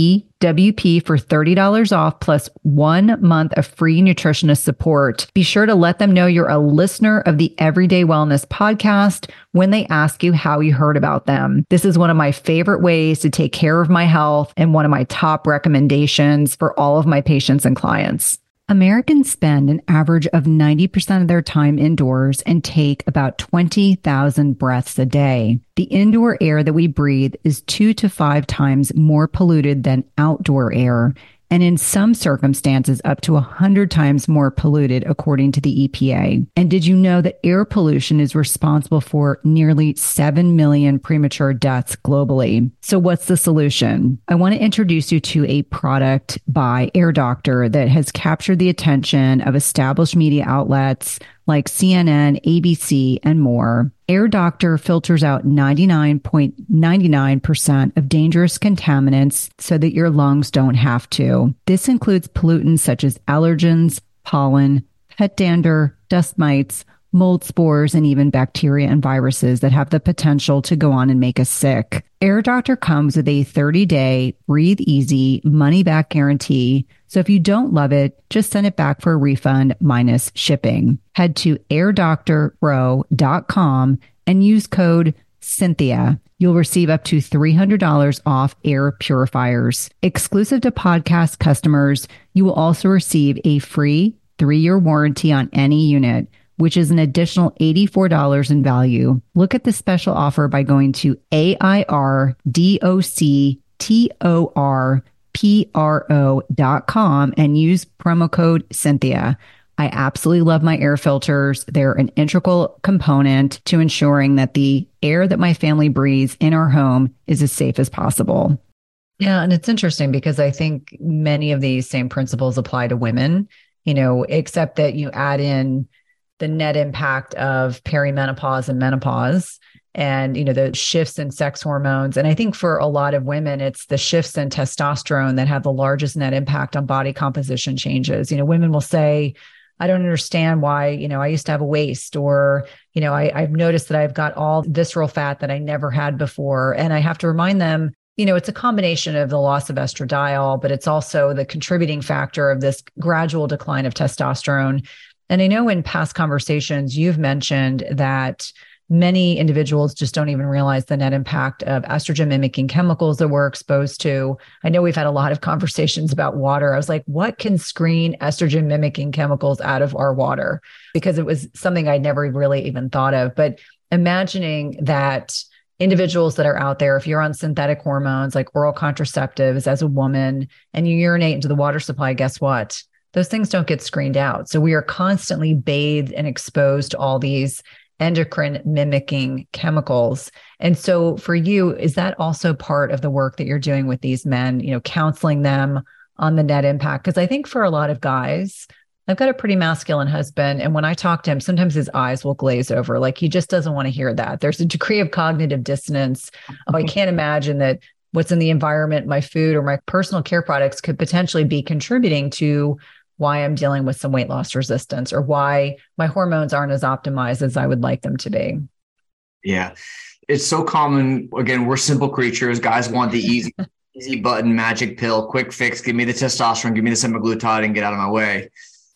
Speaker 1: W P for thirty dollars off plus one month of free nutritionist support. Be sure to let them know you're a listener of the Everyday Wellness podcast when they ask you how you heard about them. This is one of my favorite ways to take care of my health and one of my top recommendations for all of my patients and clients. Americans spend an average of ninety percent of their time indoors and take about twenty thousand breaths a day. The indoor air that we breathe is two to five times more polluted than outdoor air, and in some circumstances up to one hundred times more polluted, according to the E P A. And did you know that air pollution is responsible for nearly seven million premature deaths globally? So what's the solution? I want to introduce you to a product by Air Doctor that has captured the attention of established media outlets like C N N, A B C, and more. Air Doctor filters out ninety-nine point nine nine percent of dangerous contaminants so that your lungs don't have to. This includes pollutants such as allergens, pollen, pet dander, dust mites, mold spores, and even bacteria and viruses that have the potential to go on and make us sick. Air Doctor comes with a thirty-day breathe easy money-back guarantee. So if you don't love it, just send it back for a refund minus shipping. Head to air doctor pro dot com and use code Cynthia. You'll receive up to three hundred dollars off air purifiers. Exclusive to podcast customers, you will also receive a free three-year warranty on any unit, which is an additional eighty-four dollars in value. Look at the special offer by going to A I R D O C T O R P R O dot com and use promo code Cynthia. I absolutely love my air filters. They're an integral component to ensuring that the air that my family breathes in our home is as safe as possible. Yeah, and it's interesting because I think many of these same principles apply to women, you know, except that you add in the net impact of perimenopause and menopause and, you know, the shifts in sex hormones. And I think for a lot of women, it's the shifts in testosterone that have the largest net impact on body composition changes. You know, women will say, I don't understand why, you know, I used to have a waist, or, you know, I, I've noticed that I've got all visceral fat that I never had before. And I have to remind them, you know, it's a combination of the loss of estradiol, but it's also the contributing factor of this gradual decline of testosterone. And I know in past conversations, you've mentioned that many individuals just don't even realize the net impact of estrogen mimicking chemicals that we're exposed to. I know we've had a lot of conversations about water. I was like, what can screen estrogen mimicking chemicals out of our water? Because it was something I'd never really even thought of. But imagining that individuals that are out there, if you're on synthetic hormones like oral contraceptives as a woman and you urinate into the water supply, guess what? Those things don't get screened out. So we are constantly bathed and exposed to all these endocrine mimicking chemicals. And so for you, is that also part of the work that you're doing with these men, you know, counseling them on the net impact? Because I think for a lot of guys, I've got a pretty masculine husband. And when I talk to him, sometimes his eyes will glaze over. Like he just doesn't want to hear that. There's a degree of cognitive dissonance. Oh, I can't imagine that what's in the environment, my food or my personal care products could potentially be contributing to why I'm dealing with some weight loss resistance or why my hormones aren't as optimized as I would like them to be.
Speaker 2: Yeah, it's so common. Again, we're simple creatures. Guys want the easy, easy button, magic pill, quick fix. Give me the testosterone, give me the semaglutide and get out of my way.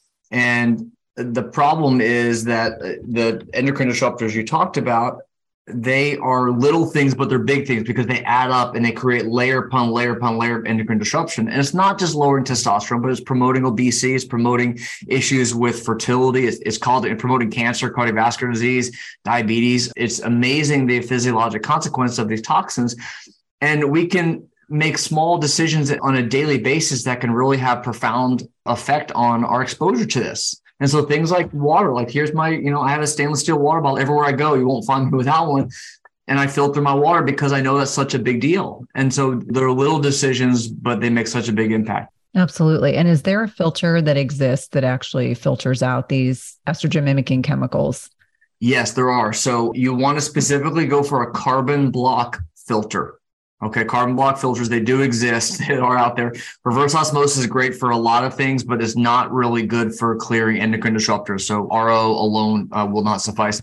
Speaker 2: And the problem is that the endocrine disruptors you talked about, they are little things, but they're big things because they add up and they create layer upon layer upon layer of endocrine disruption. And it's not just lowering testosterone, but it's promoting obesity, it's promoting issues with fertility, it's, it's called it promoting cancer, cardiovascular disease, diabetes. It's amazing the physiologic consequence of these toxins. And we can make small decisions on a daily basis that can really have profound effect on our exposure to this. And so things like water, like here's my, you know, I have a stainless steel water bottle everywhere I go. You won't find me without one. And I filter my water because I know that's such a big deal. And so there are little decisions, but they make such a big impact.
Speaker 1: Absolutely. And is there a filter that exists that actually filters out these estrogen mimicking chemicals?
Speaker 2: Yes, there are. So you want to specifically go for a carbon block filter. Okay, carbon block filters, they do exist. They are out there. Reverse osmosis is great for a lot of things, but it's not really good for clearing endocrine disruptors. So R O alone uh, will not suffice.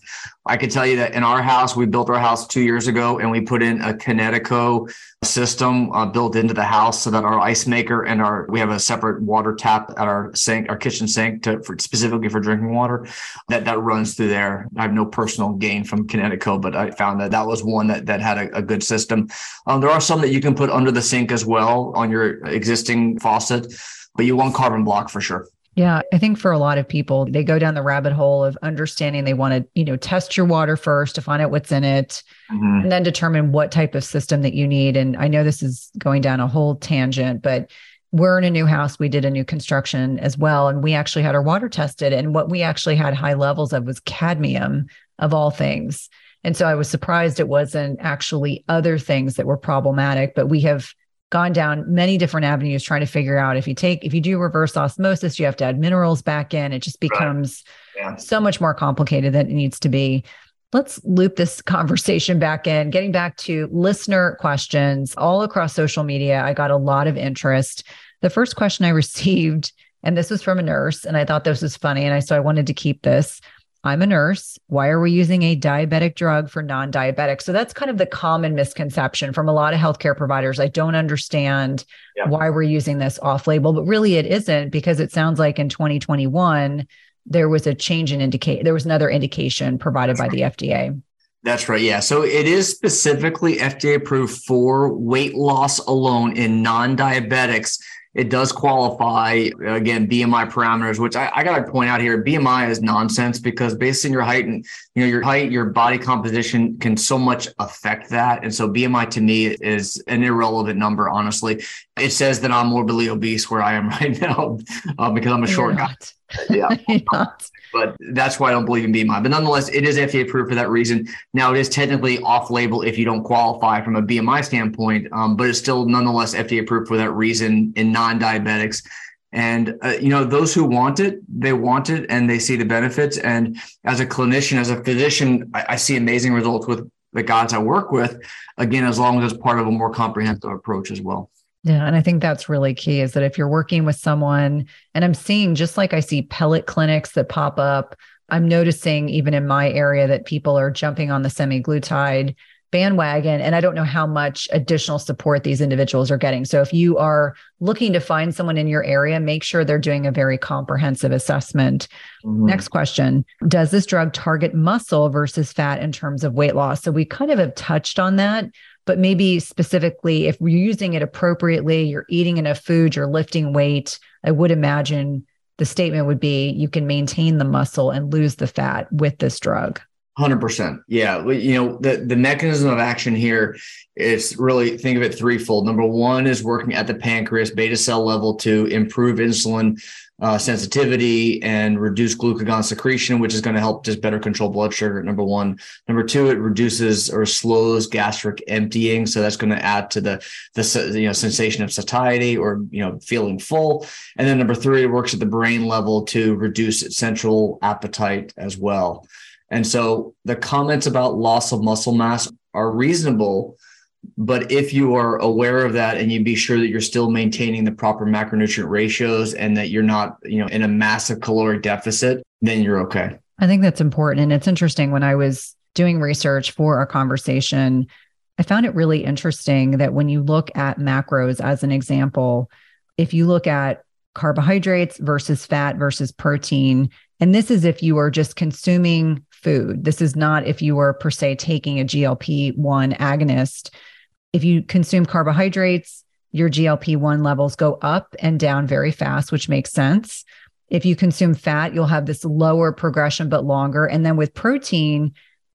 Speaker 2: I can tell you that in our house, we built our house two years ago and we put in a Kinetico system uh, built into the house so that our ice maker and our, we have a separate water tap at our sink, our kitchen sink to for, specifically for drinking water that, that runs through there. I have no personal gain from Kinetico, but I found that that was one that, that had a, a good system. Um, there are some that you can put under the sink as well on your existing faucet, but you want carbon block for sure.
Speaker 1: Yeah, I think for a lot of people, they go down the rabbit hole of understanding they want to, you know, test your water first to find out what's in it, mm-hmm. and then determine what type of system that you need. And I know this is going down a whole tangent, but we're in a new house. We did a new construction as well. And we actually had our water tested. And what we actually had high levels of was cadmium, of all things. And so I was surprised it wasn't actually other things that were problematic, but we have gone down many different avenues trying to figure out if you take, if you do reverse osmosis, you have to add minerals back in. It just becomes right. yeah. so much more complicated than it needs to be. Let's loop this conversation back in, getting back to listener questions all across social media. I got a lot of interest. The first question I received, and this was from a nurse, and I thought this was funny, and I so I wanted to keep this. I'm a nurse. Why are we using a diabetic drug for non-diabetics? So that's kind of the common misconception from a lot of healthcare providers. I don't understand yeah. why we're using this off-label, but really it isn't, because it sounds like in twenty twenty-one, there was a change in indicate. There was another indication provided that's by right. the F D A.
Speaker 2: That's right. Yeah. So it is specifically F D A approved for weight loss alone in non-diabetics. It does qualify, again, B M I parameters, which I, I got to point out here. B M I is nonsense because based on your height and, you know, your height, your body composition can so much affect that. And so B M I to me is an irrelevant number, honestly. It says that I'm morbidly obese where I am right now uh, because I'm a
Speaker 1: You're
Speaker 2: short
Speaker 1: not.
Speaker 2: guy. Yeah. But that's why I don't believe in B M I. But nonetheless, it is F D A approved for that reason. Now, it is technically off-label if you don't qualify from a B M I standpoint, um, but it's still nonetheless F D A approved for that reason in non-diabetics. And, uh, you know, those who want it, they want it and they see the benefits. And as a clinician, as a physician, I, I see amazing results with the guys I work with, again, as long as it's part of a more comprehensive approach as well.
Speaker 1: Yeah. And I think that's really key, is that if you're working with someone, and I'm seeing, just like I see pellet clinics that pop up, I'm noticing even in my area that people are jumping on the semaglutide bandwagon, and I don't know how much additional support these individuals are getting. So if you are looking to find someone in your area, make sure they're doing a very comprehensive assessment. Mm-hmm. Next question. Does this drug target muscle versus fat in terms of weight loss? So we kind of have touched on that, but maybe specifically, if we're using it appropriately, you're eating enough food, you're lifting weight, I would imagine the statement would be you can maintain the muscle and lose the fat with this drug.
Speaker 2: one hundred percent. Yeah. You know, the, the mechanism of action here is really, think of it threefold. Number one is working at the pancreas beta cell level to improve insulin uh, sensitivity and reduce glucagon secretion, which is going to help just better control blood sugar. Number one. Number two, it reduces or slows gastric emptying. So that's going to add to the, the you know, sensation of satiety or, you know, feeling full. And then number three, it works at the brain level to reduce central appetite as well. And so the comments about loss of muscle mass are reasonable, but if you are aware of that and you be sure that you're still maintaining the proper macronutrient ratios and that you're not, you know, in a massive caloric deficit, then you're okay.
Speaker 1: I think that's important. And it's interesting, when I was doing research for our conversation, I found it really interesting that when you look at macros as an example, if you look at carbohydrates versus fat versus protein, and this is if you are just consuming food. This is not if you are per se taking a G L P one agonist. If you consume carbohydrates, your G L P one levels go up and down very fast, which makes sense. If you consume fat, you'll have this lower progression, but longer. And then with protein,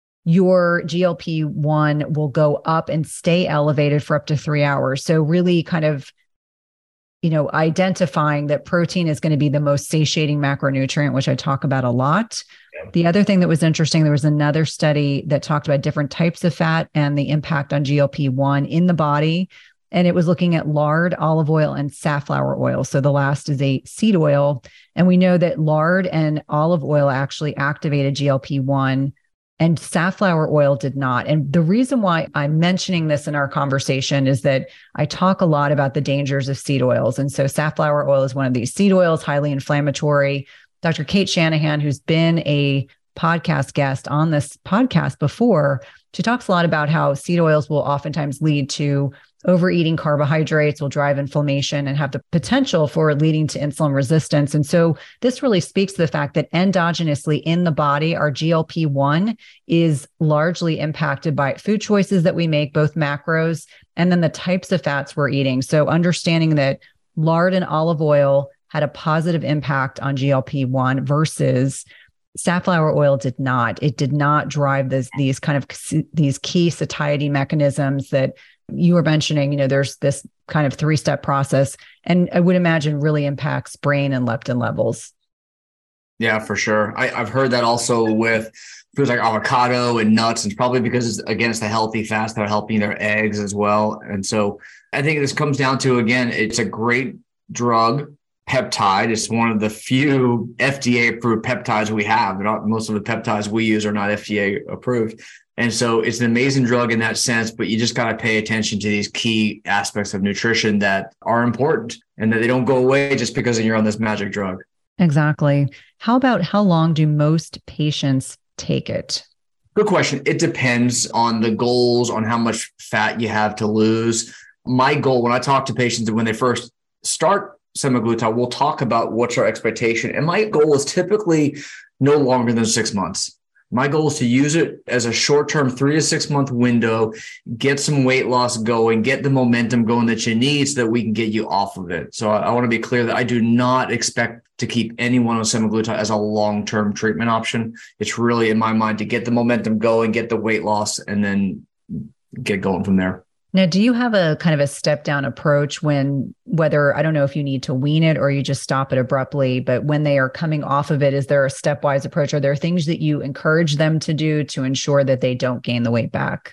Speaker 1: your G L P one will go up and stay elevated for up to three hours. So really kind of, you know, identifying that protein is going to be the most satiating macronutrient, which I talk about a lot. Yeah. The other thing that was interesting, there was another study that talked about different types of fat and the impact on G L P one in the body. And it was looking at lard, olive oil, and safflower oil. So the last is a seed oil. And we know that lard and olive oil actually activated G L P one, and safflower oil did not. And the reason why I'm mentioning this in our conversation is that I talk a lot about the dangers of seed oils. And so safflower oil is one of these seed oils, highly inflammatory. Doctor Cate Shanahan, who's been a podcast guest on this podcast before. She talks a lot about how seed oils will oftentimes lead to overeating carbohydrates, will drive inflammation and have the potential for leading to insulin resistance. And so this really speaks to the fact that endogenously in the body, our G L P one is largely impacted by food choices that we make, both macros and then the types of fats we're eating. So understanding that lard and olive oil had a positive impact on G L P one versus safflower oil did not. It did not drive this, these kind of these key satiety mechanisms that you were mentioning. You know, there's this kind of three-step process, and I would imagine really impacts brain and leptin levels.
Speaker 2: Yeah, for sure. I, I've heard that also with foods like avocado and nuts, and it's probably because it's against the healthy fats that are helping their eggs as well. And so I think this comes down to, again, it's a great drug. Peptide. It's one of the few F D A approved peptides we have. Not, most of the peptides we use are not F D A approved. And so it's an amazing drug in that sense, but you just got to pay attention to these key aspects of nutrition that are important and that they don't go away just because you're on this magic drug.
Speaker 1: Exactly. How about how long do most patients take it?
Speaker 2: Good question. It depends on the goals, on how much fat you have to lose. My goal when I talk to patients when they first start semaglutide, we'll talk about what's our expectation. And my goal is typically no longer than six months. My goal is to use it as a short-term three to six month window, get some weight loss going, get the momentum going that you need so that we can get you off of it. So I, I want to be clear that I do not expect to keep anyone on semaglutide as a long-term treatment option. It's really, in my mind, to get the momentum going, get the weight loss, and then get going from there.
Speaker 1: Now, do you have a kind of a step down approach when, whether, I don't know if you need to wean it or you just stop it abruptly, but when they are coming off of it, is there a stepwise approach? Are there things that you encourage them to do to ensure that they don't gain the weight back?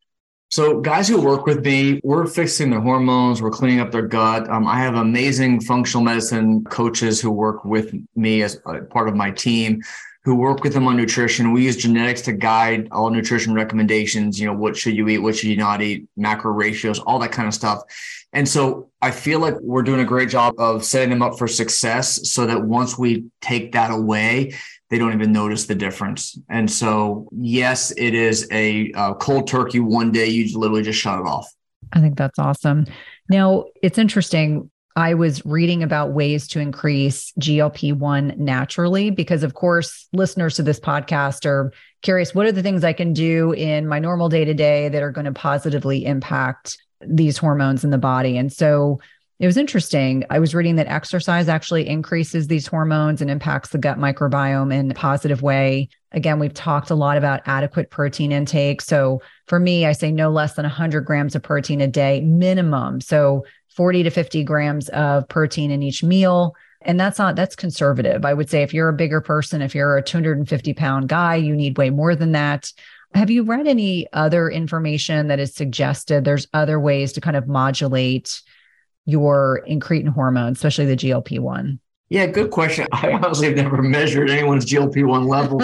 Speaker 2: So guys who work with me, we're fixing their hormones, we're cleaning up their gut. Um, I have amazing functional medicine coaches who work with me as part of my team, who work with them on nutrition. We use genetics to guide all nutrition recommendations. You know, what should you eat? What should you not eat? Macro ratios, all that kind of stuff. And so I feel like we're doing a great job of setting them up for success so that once we take that away, they don't even notice the difference. And so, yes, it is a uh, cold turkey. One day you literally just shut it off.
Speaker 1: I think that's awesome. Now, it's interesting. I was reading about ways to increase G L P one naturally, because of course, listeners to this podcast are curious, what are the things I can do in my normal day-to-day that are going to positively impact these hormones in the body? And so it was interesting. I was reading that exercise actually increases these hormones and impacts the gut microbiome in a positive way. Again, we've talked a lot about adequate protein intake. So for me, I say no less than one hundred grams of protein a day minimum. So forty to fifty grams of protein in each meal. And that's not, that's conservative. I would say if you're a bigger person, if you're a two hundred fifty pound guy, you need way more than that. Have you read any other information that has suggested there's other ways to kind of modulate your incretin hormone, especially the G L P one?
Speaker 2: Yeah, good question. I honestly have never measured anyone's G L P one level.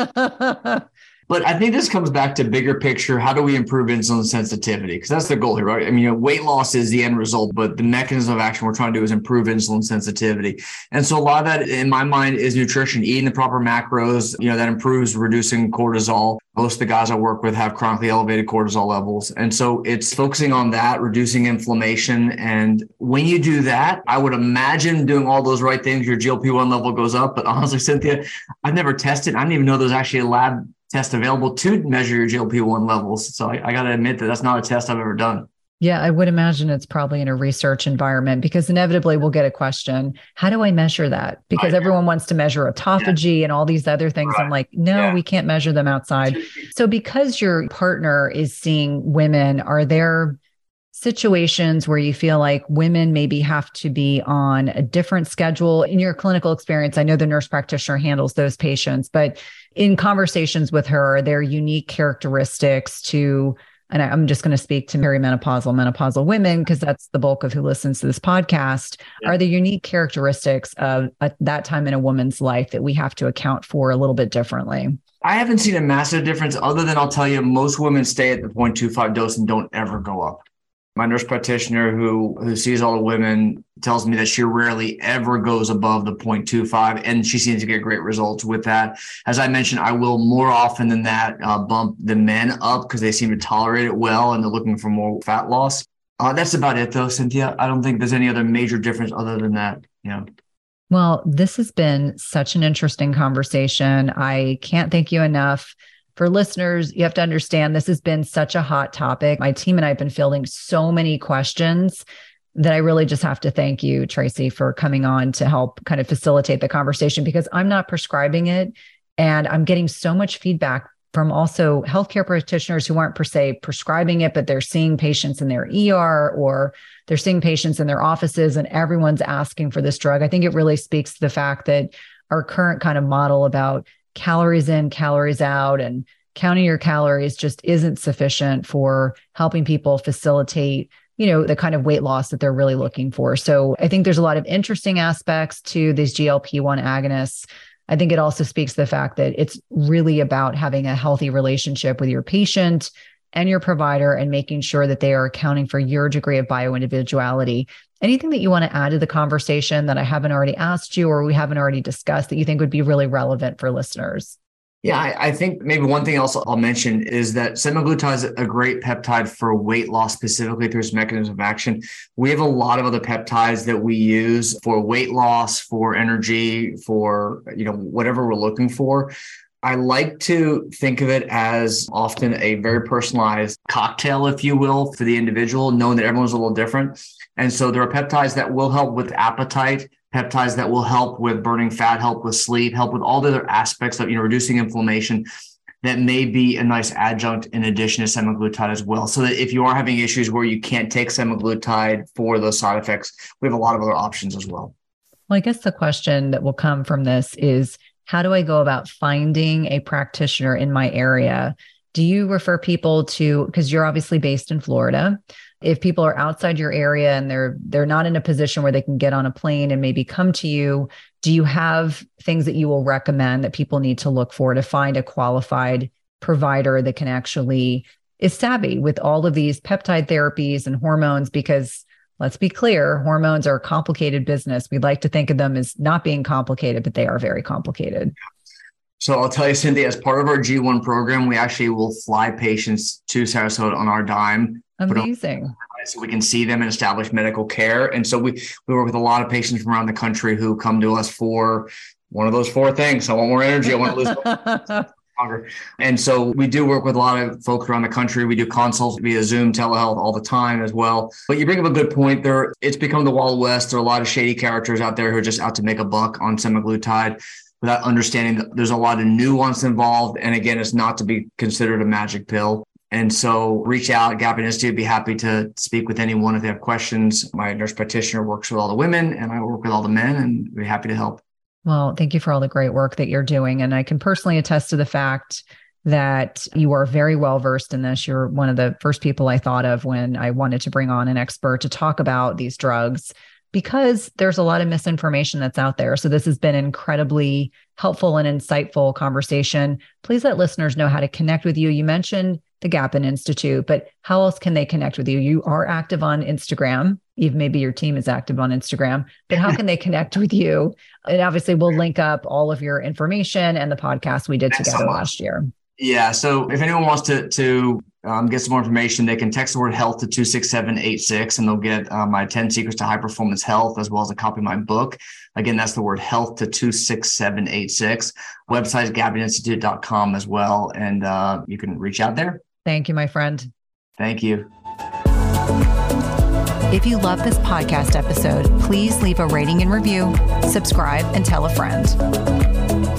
Speaker 2: But I think this comes back to bigger picture. How do we improve insulin sensitivity? Because that's the goal here, right? I mean, you know, weight loss is the end result, but the mechanism of action we're trying to do is improve insulin sensitivity. And so a lot of that, in my mind, is nutrition, eating the proper macros. You know, that improves reducing cortisol. Most of the guys I work with have chronically elevated cortisol levels. And so it's focusing on that, reducing inflammation. And when you do that, I would imagine doing all those right things, your G L P one level goes up. But honestly, Cynthia, I've never tested. I didn't even know there's actually a lab test available to measure your G L P one levels. So I, I got to admit that that's not a test I've ever done.
Speaker 1: Yeah, I would imagine it's probably in a research environment, because inevitably we'll get a question, how do I measure that? Because everyone wants to measure autophagy yeah. and all these other things. Right. I'm like, no, yeah. we can't measure them outside. So because your partner is seeing women, are there situations where you feel like women maybe have to be on a different schedule? In your clinical experience, I know the nurse practitioner handles those patients, but in conversations with her, are there unique characteristics to, and I'm just going to speak to perimenopausal, menopausal women, because that's the bulk of who listens to this podcast. Yeah. Are there unique characteristics of a, that time in a woman's life that we have to account for a little bit differently?
Speaker 2: I haven't seen a massive difference, other than I'll tell you, most women stay at the zero point two five dose and don't ever go up. My nurse practitioner who, who sees all the women tells me that she rarely ever goes above the zero point two five, and she seems to get great results with that. As I mentioned, I will more often than that uh, bump the men up because they seem to tolerate it well and they're looking for more fat loss. Uh, that's about it though, Cynthia. I don't think there's any other major difference other than that. You know.
Speaker 1: Well, this has been such an interesting conversation. I can't thank you enough. For listeners, you have to understand this has been such a hot topic. My team and I have been fielding so many questions that I really just have to thank you, Tracy, for coming on to help kind of facilitate the conversation, because I'm not prescribing it. And I'm getting so much feedback from also healthcare practitioners who aren't per se prescribing it, but they're seeing patients in their E R or they're seeing patients in their offices, and everyone's asking for this drug. I think it really speaks to the fact that our current kind of model about calories in, calories out, and counting your calories just isn't sufficient for helping people facilitate, you know, the kind of weight loss that they're really looking for. So I think there's a lot of interesting aspects to these G L P one agonists. I think it also speaks to the fact that it's really about having a healthy relationship with your patient and your provider and making sure that they are accounting for your degree of bioindividuality. Anything that you want to add to the conversation that I haven't already asked you or we haven't already discussed that you think would be really relevant for listeners?
Speaker 2: Yeah, I, I think maybe one thing else I'll mention is that semaglutide is a great peptide for weight loss, specifically through its mechanism of action. We have a lot of other peptides that we use for weight loss, for energy, for, you know, whatever we're looking for. I like to think of it as often a very personalized cocktail, if you will, for the individual, knowing that everyone's a little different. And so there are peptides that will help with appetite, peptides that will help with burning fat, help with sleep, help with all the other aspects of, you know, reducing inflammation that may be a nice adjunct in addition to semaglutide as well. So that if you are having issues where you can't take semaglutide for those side effects, we have a lot of other options as well.
Speaker 1: Well, I guess the question that will come from this is, how do I go about finding a practitioner in my area? Do you refer people to, because you're obviously based in Florida, if people are outside your area and they're they're not in a position where they can get on a plane and maybe come to you, do you have things that you will recommend that people need to look for to find a qualified provider that can actually is savvy with all of these peptide therapies and hormones? Because let's be clear, hormones are a complicated business. We like to think of them as not being complicated, but they are very complicated.
Speaker 2: So I'll tell you, Cynthia, as part of our G one program, we actually will fly patients to Sarasota on our dime.
Speaker 1: Amazing.
Speaker 2: So we can see them and establish medical care. And so we, we work with a lot of patients from around the country who come to us for one of those four things. I want more energy. I want to lose longer. And so we do work with a lot of folks around the country. We do consults via Zoom, telehealth all the time as well. But you bring up a good point there. It's become the Wild West. There are a lot of shady characters out there who are just out to make a buck on semaglutide without understanding that there's a lot of nuance involved. And again, it's not to be considered a magic pill. And so reach out, Gapin Institute. I'd be happy to speak with anyone if they have questions. My nurse practitioner works with all the women and I work with all the men, and we're happy to help.
Speaker 1: Well, thank you for all the great work that you're doing. And I can personally attest to the fact that you are very well versed in this. You're one of the first people I thought of when I wanted to bring on an expert to talk about these drugs, because there's a lot of misinformation that's out there. So this has been incredibly helpful and insightful conversation. Please let listeners know how to connect with you. You mentioned the Gapin Institute, but how else can they connect with you? You are active on Instagram. Even maybe your team is active on Instagram, but how can they connect with you? And obviously we'll link up all of your information and the podcast we did
Speaker 2: Thanks
Speaker 1: together
Speaker 2: so
Speaker 1: last year.
Speaker 2: Yeah. So if anyone wants to, to um, get some more information, they can text the word health to two six seven eight six and they'll get uh, my ten secrets to high performance health, as well as a copy of my book. Again, that's the word health to two six seven eight six. Website is gapin institute dot com as well. And uh, you can reach out there.
Speaker 1: Thank you, my friend.
Speaker 2: Thank you.
Speaker 1: If you love this podcast episode, please leave a rating and review, subscribe, and tell a friend.